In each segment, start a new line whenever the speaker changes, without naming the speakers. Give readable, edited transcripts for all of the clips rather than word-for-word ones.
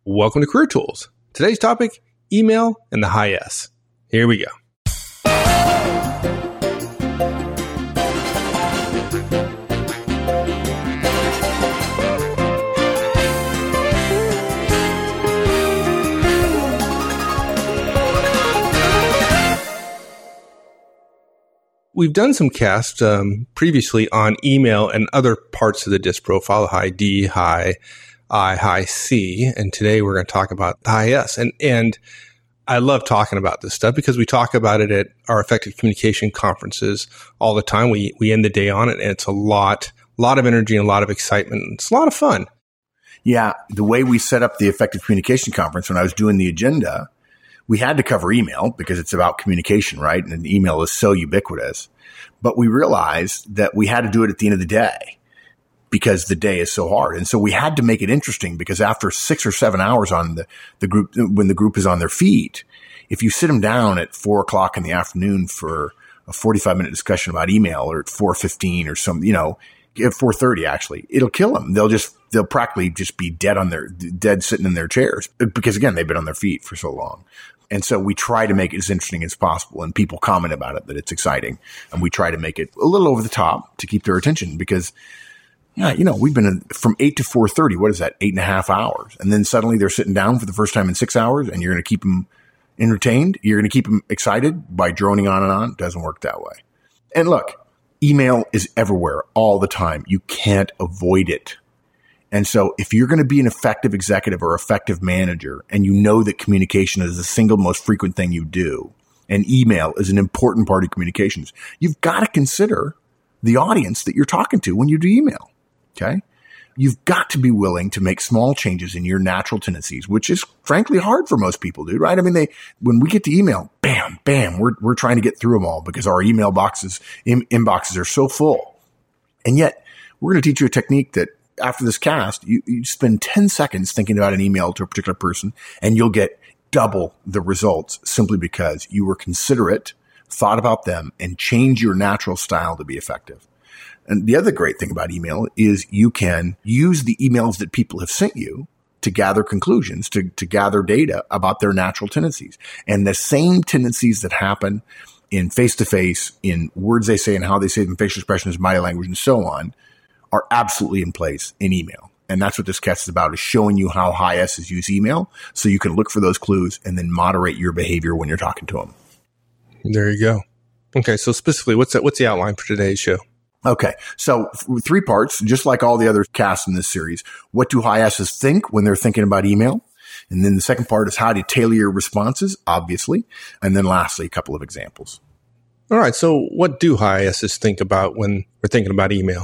Welcome to Career Tools. Today's topic, email and the high S. Here we go. We've done some casts previously on email and other parts of the DISC profile, high D, high I, high C, and today we're going to talk about the high S. And I love talking about this stuff because we talk about it at our effective communication conferences all the time. We end the day on it, and it's a lot of energy and a lot of excitement. It's a lot of fun.
Yeah, the way we set up the effective communication conference when I was doing the agenda, we had to cover email because it's about communication, right? And email is so ubiquitous. But we realized that we had to do it at the end of the day because the day is so hard. And so we had to make it interesting because after 6 or 7 hours on the group, when the group is on their feet, if you sit them down at 4:00 in the afternoon for a 45-minute discussion about email, or at 4:15 or something, at 4:30 actually, it'll kill them. They'll practically just be dead sitting in their chairs because again, they've been on their feet for so long. And so we try to make it as interesting as possible, and people comment about it that it's exciting, and we try to make it a little over the top to keep their attention because, we've been from 8 to 4:30. What is that? 8.5 hours. And then suddenly they're sitting down for the first time in 6 hours, and you're going to keep them entertained. You're going to keep them excited by droning on and on. It doesn't work that way. And look, email is everywhere all the time. You can't avoid it. And so if you're going to be an effective executive or effective manager, and you know that communication is the single most frequent thing you do, and email is an important part of communications, you've got to consider the audience that you're talking to when you do email. Okay. You've got to be willing to make small changes in your natural tendencies, which is frankly hard for most people, dude, right? I mean, when we get to email, bam, bam, we're trying to get through them all because our email inboxes are so full. And yet we're going to teach you a technique that after this cast, you spend 10 seconds thinking about an email to a particular person, and you'll get double the results simply because you were considerate, thought about them, and change your natural style to be effective. And the other great thing about email is you can use the emails that people have sent you to gather conclusions, to gather data about their natural tendencies. And the same tendencies that happen in face-to-face, in words they say and how they say them, facial expressions, body language, and so on, are absolutely in place in email. And that's what this cast is about, is showing you how high S's use email so you can look for those clues and then moderate your behavior when you're talking to them.
There you go. Okay, so specifically, what's the outline for today's show?
Okay, so 3 parts, just like all the other casts in this series. What do high S's think when they're thinking about email? And then the second part is how to tailor your responses, obviously. And then lastly, a couple of examples.
All right, so what do high S's think about when we're thinking about email?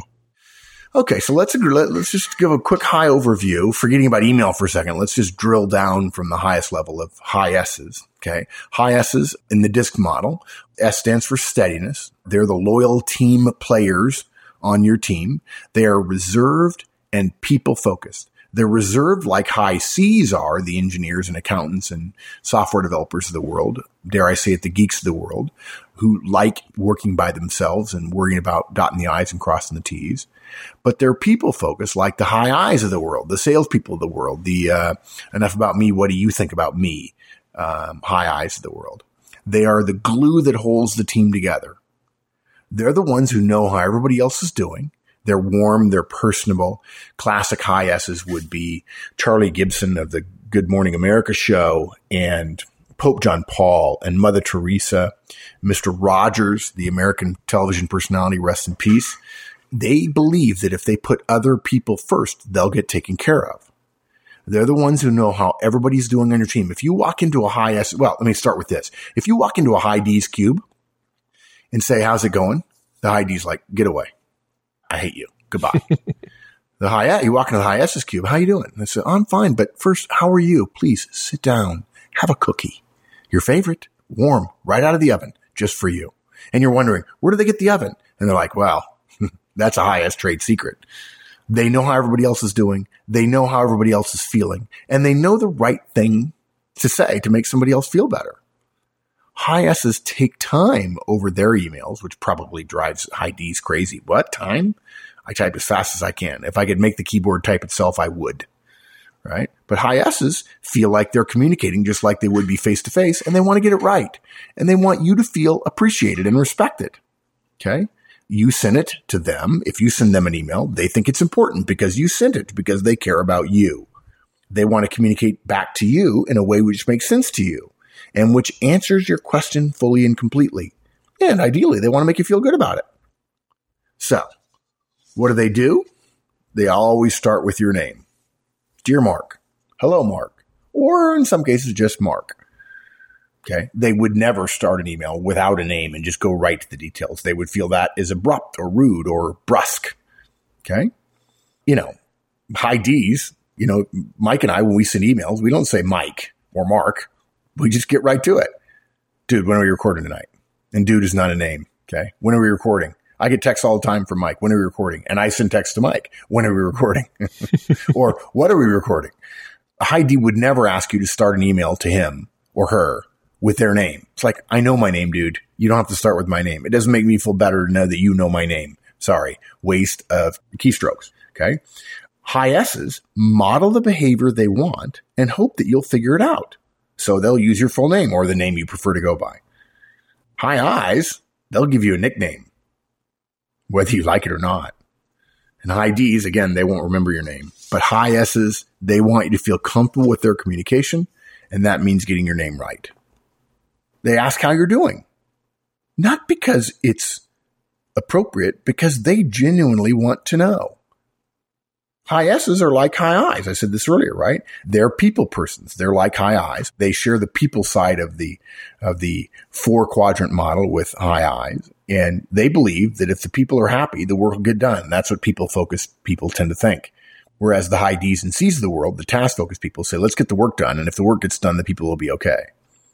Okay, so let's just give a quick high overview. Forgetting about email for a second, let's just drill down from the highest level of high S's. Okay, high S's in the DISC model. S stands for steadiness. They're the loyal team players on your team. They are reserved and people focused. They're reserved like high C's are, the engineers and accountants and software developers of the world, dare I say it, the geeks of the world, who like working by themselves and worrying about dotting the I's and crossing the T's. But they're people focused like the high I's of the world, the salespeople of the world, the enough about me, what do you think about me, high I's of the world. They are the glue that holds the team together. They're the ones who know how everybody else is doing. They're warm. They're personable. Classic high S's would be Charlie Gibson of the Good Morning America show, and Pope John Paul, and Mother Teresa, Mr. Rogers, the American television personality, rest in peace. They believe that if they put other people first, they'll get taken care of. They're the ones who know how everybody's doing on your team. If you walk into a high S, well, let me start with this. If you walk into a high D's cube and say, how's it going? The high D's like, get away. I hate you. Goodbye. You walk into the high S's cube. How you doing? And they say, I'm fine. But first, how are you? Please sit down. Have a cookie. Your favorite, warm, right out of the oven, just for you. And you're wondering, where do they get the oven? And they're like, well, that's a high S trade secret. They know how everybody else is doing. They know how everybody else is feeling. And they know the right thing to say to make somebody else feel better. High S's take time over their emails, which probably drives high D's crazy. What? Time? I type as fast as I can. If I could make the keyboard type itself, I would. right? But high S's feel like they're communicating just like they would be face to face, and they want to get it right. And they want you to feel appreciated and respected. Okay. You send it to them. If you send them an email, they think it's important because you sent it, because they care about you. They want to communicate back to you in a way which makes sense to you and which answers your question fully and completely. And ideally, they want to make you feel good about it. So what do? They always start with your name. Dear Mark. Hello, Mark. Or in some cases, just Mark. Okay. They would never start an email without a name and just go right to the details. They would feel that is abrupt or rude or brusque. Okay. High D's, Mike and I, when we send emails, we don't say Mike or Mark. We just get right to it. Dude, when are we recording tonight? And dude is not a name. Okay. When are we recording? I get texts all the time from Mike. When are we recording? And I send texts to Mike. When are we recording? Or what are we recording? A high D would never ask you to start an email to him or her with their name. It's like, I know my name, dude. You don't have to start with my name. It doesn't make me feel better to know that you know my name. Sorry. Waste of keystrokes. Okay. High S's model the behavior they want and hope that you'll figure it out. So they'll use your full name or the name you prefer to go by. High I's, they'll give you a nickname, whether you like it or not. And high D's, again, they won't remember your name. But high S's, they want you to feel comfortable with their communication, and that means getting your name right. They ask how you're doing. Not because it's appropriate, because they genuinely want to know. High S's are like high I's. I said this earlier, right? They're people persons. They're like high I's. They share the people side of the 4-quadrant model with high I's. And they believe that if the people are happy, the work will get done. That's what people-focused people tend to think. Whereas the high D's and C's of the world, the task-focused people, say, let's get the work done. And if the work gets done, the people will be okay.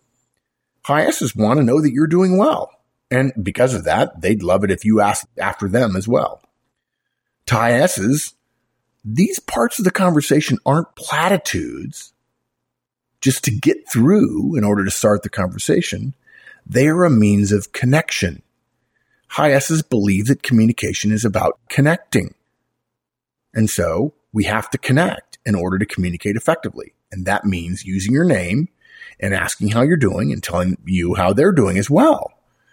High S's want to know that you're doing well. And because of that, they'd love it if you asked after them as well. To high S's, these parts of the conversation aren't platitudes just to get through in order to start the conversation. They are a means of connection. High S's believe that communication is about connecting. And so we have to connect in order to communicate effectively. And that means using your name and asking how you're doing and telling you how they're doing as well.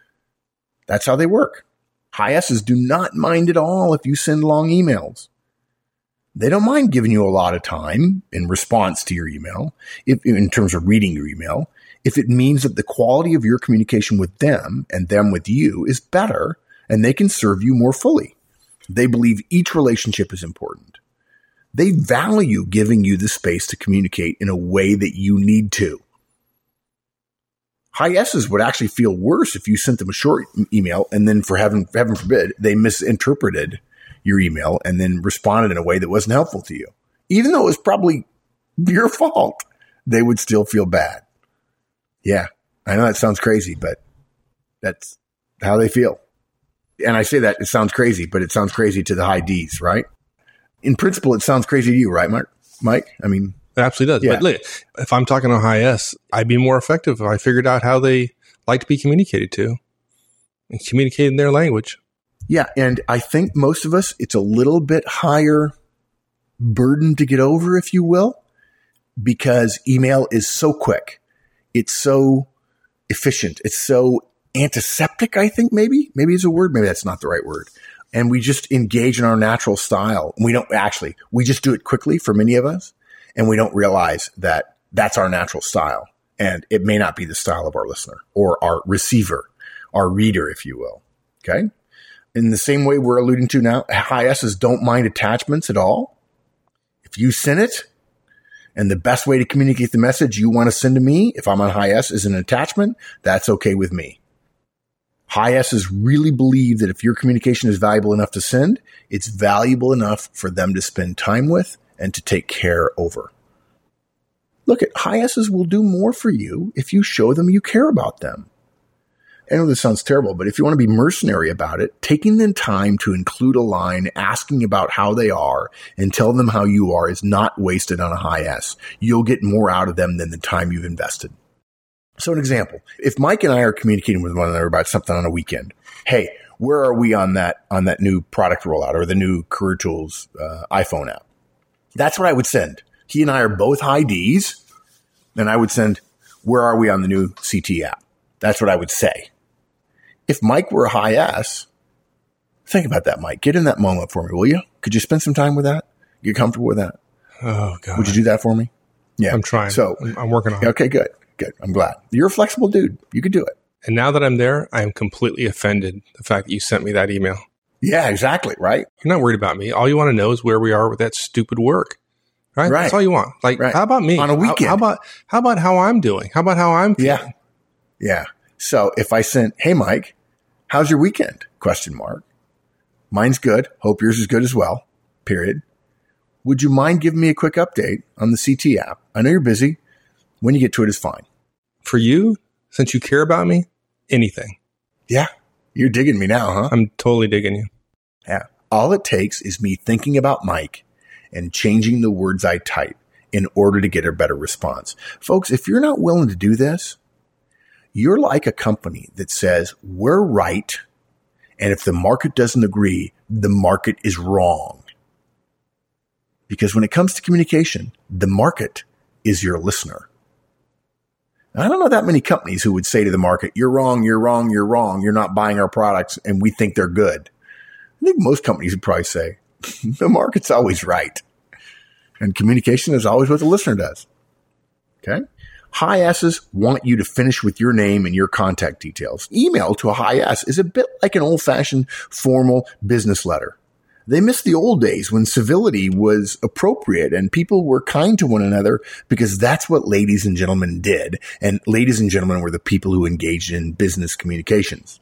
That's how they work. High S's do not mind at all if you send long emails. They don't mind giving you a lot of time in response to your email, in terms of reading your email, if it means that the quality of your communication with them and them with you is better and they can serve you more fully. They believe each relationship is important. They value giving you the space to communicate in a way that you need to. High S's would actually feel worse if you sent them a short email and then, for heaven forbid, they misinterpreted your email and then responded in a way that wasn't helpful to you. Even though it was probably your fault, they would still feel bad. Yeah, I know that sounds crazy, but that's how they feel. And I say that it sounds crazy, but it sounds crazy to the high D's, right? In principle, it sounds crazy to you, right, Mike? I mean,
it absolutely does. Yeah. But look, if I'm talking to high S, I'd be more effective if I figured out how they like to be communicated to and communicate in their language.
Yeah. And I think most of us, it's a little bit higher burden to get over, if you will, because email is so quick. It's so efficient. It's so antiseptic, I think maybe is a word. Maybe that's not the right word. And we just engage in our natural style. We just do it quickly for many of us. And we don't realize that that's our natural style. And it may not be the style of our listener or our receiver, our reader, if you will. Okay. In the same way we're alluding to now, high S's don't mind attachments at all. If you send it, and the best way to communicate the message you want to send to me, if I'm on high S, is an attachment, that's okay with me. High S's really believe that if your communication is valuable enough to send, it's valuable enough for them to spend time with and to take care over. Look, high S's will do more for you if you show them you care about them. I know this sounds terrible, but if you want to be mercenary about it, taking the time to include a line asking about how they are and tell them how you are is not wasted on a high S. You'll get more out of them than the time you've invested. So an example, if Mike and I are communicating with one another about something on a weekend, hey, where are we on that new product rollout or the new Career Tools iPhone app? That's what I would send. He and I are both high Ds, and I would send, where are we on the new CT app? That's what I would say. If Mike were a high S, think about that, Mike. Get in that moment for me, will you? Could you spend some time with that? Get comfortable with that?
Oh, God.
Would you do that for me? Yeah.
I'm trying.
So
I'm working on it.
Okay, good. I'm glad. You're a flexible dude. You could do it.
And now that I'm there, I am completely offended the fact that you sent me that email.
Yeah, exactly. Right.
You're not worried about me. All you want to know is where we are with that stupid work. Right? That's all you want. Like, how about me?
On a weekend.
How about how I'm doing? How about how I'm feeling?
Yeah. So if I sent, hey, Mike, how's your weekend? ? Mine's good. Hope yours is good as well. Period. Would you mind giving me a quick update on the CT app? I know you're busy. When you get to it is fine.
For you, since you care about me, anything.
Yeah. You're digging me now, huh?
I'm totally digging you.
Yeah. All it takes is me thinking about Mike and changing the words I type in order to get a better response. Folks, if you're not willing to do this, you're like a company that says, we're right, and if the market doesn't agree, the market is wrong. Because when it comes to communication, the market is your listener. I don't know that many companies who would say to the market, you're wrong, you're wrong, you're wrong, you're not buying our products, and we think they're good. I think most companies would probably say, the market's always right. And communication is always what the listener does. Okay? High S's want you to finish with your name and your contact details. Email to a high S is a bit like an old-fashioned formal business letter. They miss the old days when civility was appropriate and people were kind to one another because that's what ladies and gentlemen did. And ladies and gentlemen were the people who engaged in business communications.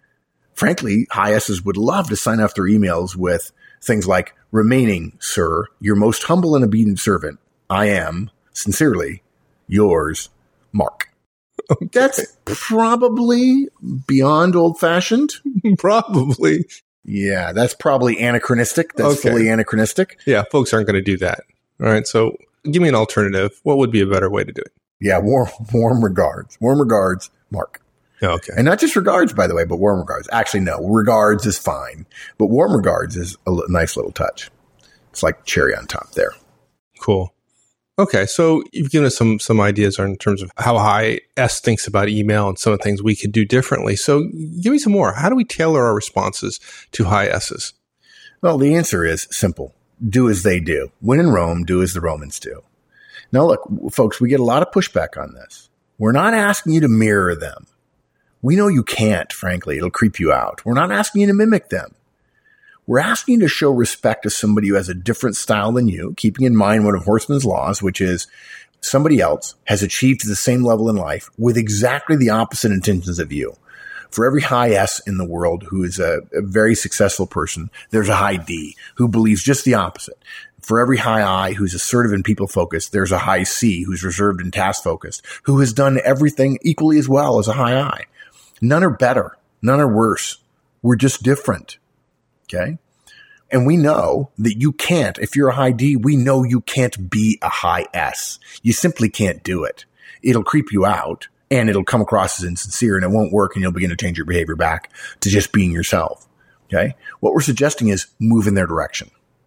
Frankly, high S's would love to sign off their emails with things like, remaining, sir, your most humble and obedient servant. I am, sincerely, yours, Mark.
Okay.
That's probably beyond old-fashioned.
Probably.
Yeah, that's probably anachronistic. That's fully anachronistic.
Yeah, folks aren't going to do that. All right, so give me an alternative. What would be a better way to do it?
Yeah, warm regards. Warm regards, Mark.
Okay.
And not just regards, by the way, but warm regards. Actually, no, regards is fine. But warm regards is a nice little touch. It's like cherry on top there.
Cool. Okay, so you've given us some ideas in terms of how high S thinks about email and some of the things we could do differently. So give me some more. How do we tailor our responses to high S's?
Well, the answer is simple. Do as they do. When in Rome, do as the Romans do. Now, look, folks, we get a lot of pushback on this. We're not asking you to mirror them. We know you can't, frankly. It'll creep you out. We're not asking you to mimic them. We're asking you to show respect to somebody who has a different style than you, keeping in mind one of Horstman's laws, which is somebody else has achieved the same level in life with exactly the opposite intentions of you. For every high S in the world who is a very successful person, there's a high D who believes just the opposite. For every high I who's assertive and people-focused, there's a high C who's reserved and task-focused, who has done everything equally as well as a high I. None are better. None are worse. We're just different. Okay? And we know that you can't, if you're a high D, we know you can't be a high S. You simply can't do it. It'll creep you out and it'll come across as insincere and it won't work and you'll begin to change your behavior back to just being yourself. Okay? What we're suggesting is move in their direction.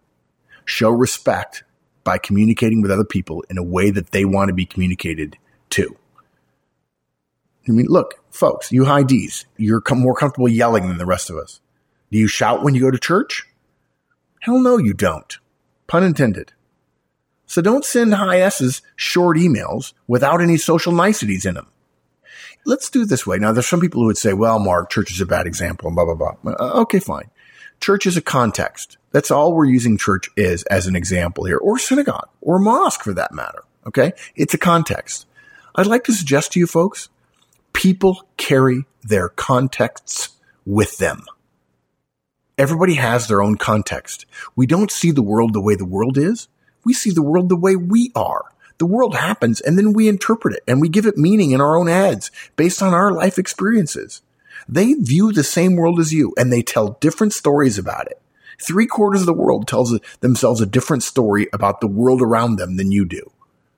Show respect by communicating with other people in a way that they want to be communicated to. I mean, look, folks, you high Ds, you're more comfortable yelling than the rest of us. Do you shout when you go to church? Hell no, you don't. Pun intended. So don't send high S's short emails without any social niceties in them. Let's do it this way. Now, there's some people who would say, well, Mark, church is a bad example and blah, blah, blah. Okay, fine. Church is a context. That's all we're using church is as an example here, or synagogue, or mosque for that matter. Okay? It's a context. I'd like to suggest to you folks, people carry their contexts with them. Everybody has their own context. We don't see the world the way the world is. We see the world the way we are. The world happens and then we interpret it and we give it meaning in our own heads based on our life experiences. They view the same world as you and they tell different stories about it. 3/4 of the world tells themselves a different story about the world around them than you do.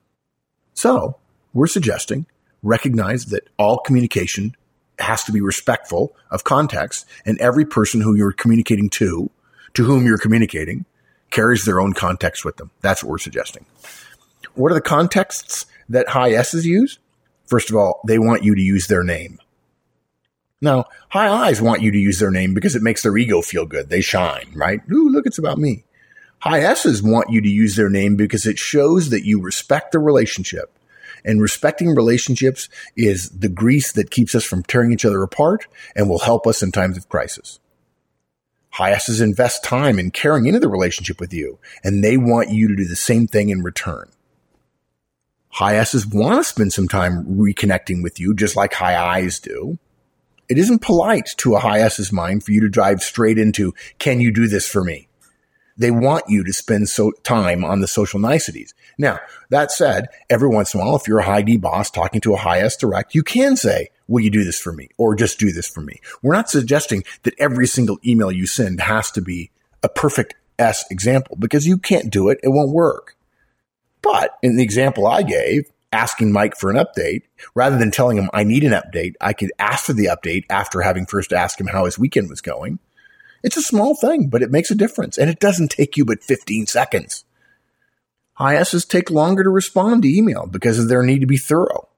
So we're suggesting recognize that all communication has to be respectful of context, and every person who you're communicating to whom you're communicating, carries their own context with them. That's what we're suggesting. what are the contexts that high S's use? First of all, they want you to use their name. Now, high I's want you to use their name because it makes their ego feel good. They shine, right? Ooh, look, it's about me. High S's want you to use their name because it shows that you respect the relationship. And respecting relationships is the grease that keeps us from tearing each other apart and will help us in times of crisis. High S's invest time in caring into the relationship with you, and they want you to do the same thing in return. High S's want to spend some time reconnecting with you, just like high I's do. It isn't polite to a high S's mind for you to drive straight into, can you do this for me? They want you to spend time on the social niceties. Now, that said, every once in a while, if you're a high D boss talking to a high S direct, you can say, will you do this for me? Or just do this for me. We're not suggesting that every single email you send has to be a perfect S example, because you can't do it. It won't work. But in the example I gave, asking Mike for an update, rather than telling him I need an update, I could ask for the update after having first asked him how his weekend was going. It's a small thing, but it makes a difference, and it doesn't take you but 15 seconds. High S's take longer to respond to email because of their need to be thorough.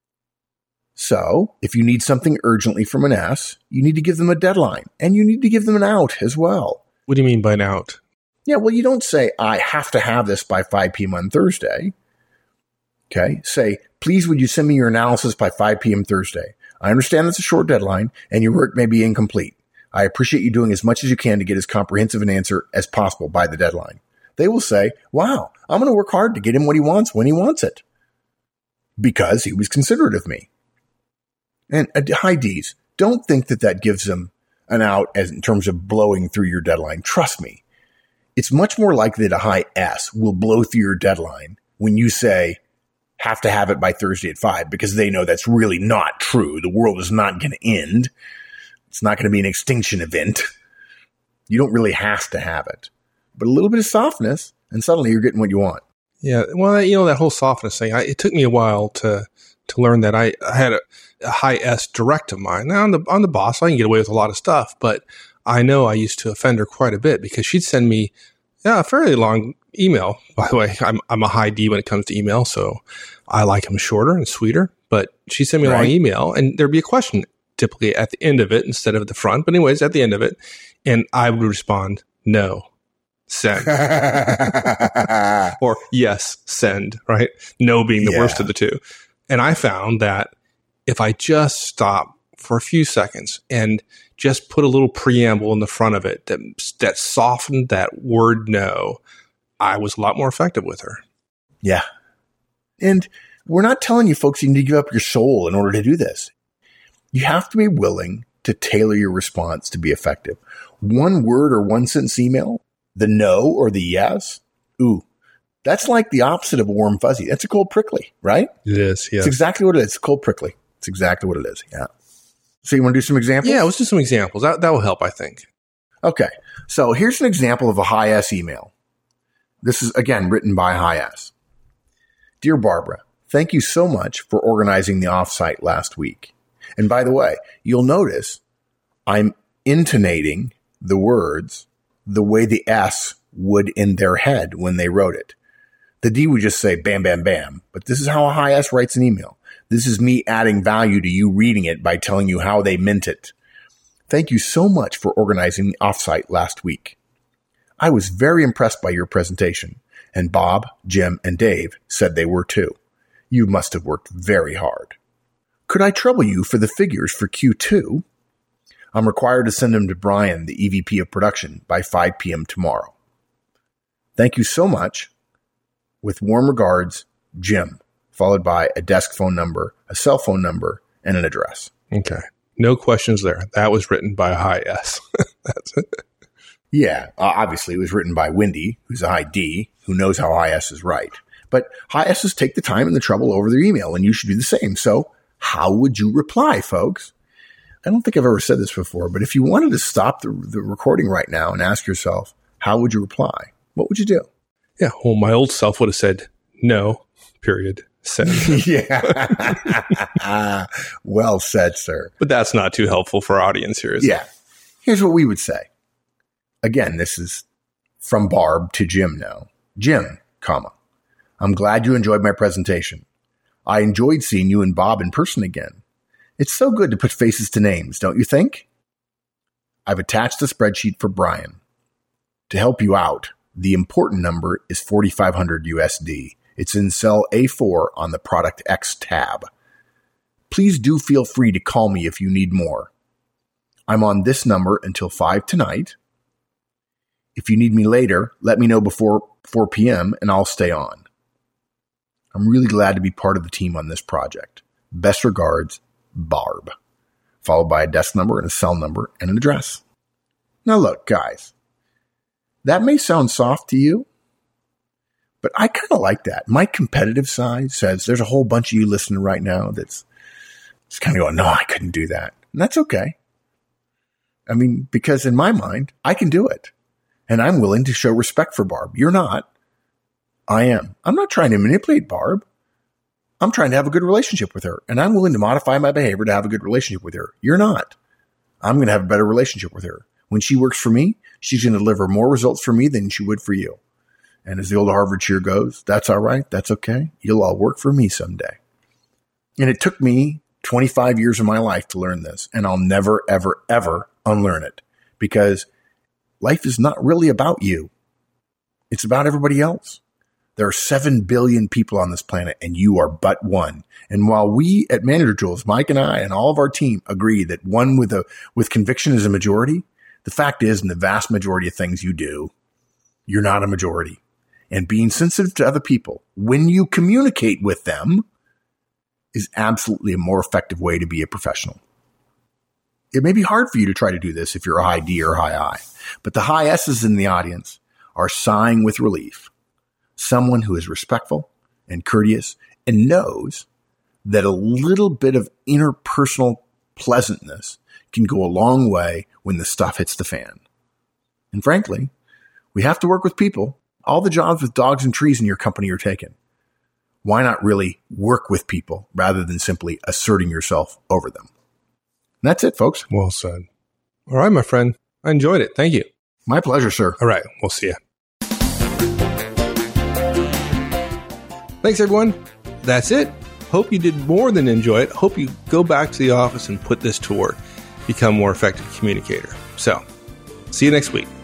So, if you need something urgently from an S, you need to give them a deadline, and you need to give them an out as well.
What do you mean by an out?
Yeah, well, you don't say, I have to have this by 5 p.m. on Thursday. Okay, say, please would you send me your analysis by 5 p.m. Thursday? I understand that's a short deadline, and your work may be incomplete. I appreciate you doing as much as you can to get as comprehensive an answer as possible by the deadline. They will say, wow, I'm going to work hard to get him what he wants when he wants it. Because he was considerate of me. And high D's, don't think that gives them an out as in terms of blowing through your deadline. Trust me. It's much more likely that a high S will blow through your deadline when you say, have to have it by Thursday at 5, because they know that's really not true. The world is not going to end. It's not going to be an extinction event. You don't really have to have it. But a little bit of softness, and suddenly you're getting what you want.
Yeah, well, that whole softness thing, it took me a while to learn that. I had a high S direct of mine. Now, on the boss, I can get away with a lot of stuff, but I know I used to offend her quite a bit because she'd send me a fairly long email. By the way, I'm a high D when it comes to email, so I like them shorter and sweeter. But she'd send me a long email, and there'd be a question typically at the end of it instead of at the front. But anyways, at the end of it, and I would respond, no, send. Or yes, send, right? No being the worst of the two. And I found that if I just stop for a few seconds and just put a little preamble in the front of it that softened that word no, I was a lot more effective with her.
Yeah. And we're not telling you folks you need to give up your soul in order to do this. You have to be willing to tailor your response to be effective. One word or one sentence email, the no or the yes, ooh, that's like the opposite of a warm fuzzy. That's a cold prickly, right?
It is, yeah.
It's exactly what it is. It's cold prickly. It's exactly what it is, yeah. So you want to do some examples?
Yeah, let's do some examples. That will help, I think.
Okay. So here's an example of a high S email. This is, again, written by high S. Dear Barbara, thank you so much for organizing the offsite last week. And by the way, you'll notice I'm intonating the words the way the S would in their head when they wrote it. The D would just say bam, bam, bam. But this is how a high S writes an email. This is me adding value to you reading it by telling you how they meant it. Thank you so much for organizing the offsite last week. I was very impressed by your presentation, and Bob, Jim, and Dave said they were too. You must have worked very hard. Could I trouble you for the figures for Q2? I'm required to send them to Brian, the EVP of production, by 5 p.m. tomorrow. Thank you so much. With warm regards, Jim, followed by a desk phone number, a cell phone number, and an address.
Okay. No questions there. That was written by a high S. That's it.
Yeah. Obviously, it was written by Wendy, who's a high D, who knows how high S is right. But high S's take the time and the trouble over their email, and you should do the same. So how would you reply, folks? I don't think I've ever said this before, but if you wanted to stop the recording right now and ask yourself, how would you reply? What would you do?
Yeah. Well, my old self would have said, no, period, send.
Yeah. Well said, sir.
But that's not too helpful for our audience here, is it?
Yeah. Here's what we would say. Again, this is from Barb to Jim now. Jim, comma, I'm glad you enjoyed my presentation. I enjoyed seeing you and Bob in person again. It's so good to put faces to names, don't you think? I've attached a spreadsheet for Brian. To help you out, the important number is $4,500 USD. It's in cell A4 on the Product X tab. Please do feel free to call me if you need more. I'm on this number until 5 tonight. If you need me later, let me know before 4 p.m. and I'll stay on. I'm really glad to be part of the team on this project. Best regards, Barb. Followed by a desk number and a cell number and an address. Now look, guys, that may sound soft to you, but I kind of like that. My competitive side says there's a whole bunch of you listening right now that's just kind of going, no, I couldn't do that. And that's okay. I mean, because in my mind, I can do it. And I'm willing to show respect for Barb. You're not. I am. I'm not trying to manipulate Barb. I'm trying to have a good relationship with her. And I'm willing to modify my behavior to have a good relationship with her. You're not. I'm going to have a better relationship with her. When she works for me, she's going to deliver more results for me than she would for you. And as the old Harvard cheer goes, that's all right. That's okay. You'll all work for me someday. And it took me 25 years of my life to learn this. And I'll never, ever, ever unlearn it. Because life is not really about you. It's about everybody else. There are 7 billion people on this planet, and you are but one. And while we at Manager Tools, Mike and I and all of our team agree that one with conviction is a majority, the fact is, in the vast majority of things you do, you're not a majority. And being sensitive to other people when you communicate with them is absolutely a more effective way to be a professional. It may be hard for you to try to do this if you're a high D or high I, but the high S's in the audience are sighing with relief. Someone who is respectful and courteous and knows that a little bit of interpersonal pleasantness can go a long way when the stuff hits the fan. And frankly, we have to work with people. All the jobs with dogs and trees in your company are taken. Why not really work with people rather than simply asserting yourself over them? And that's it, folks.
Well said. All right, my friend. I enjoyed it. Thank you.
My pleasure, sir.
All right. We'll see you. Thanks, everyone. That's it. Hope you did more than enjoy it. Hope you go back to the office and put this to work. Become a more effective communicator. So, see you next week.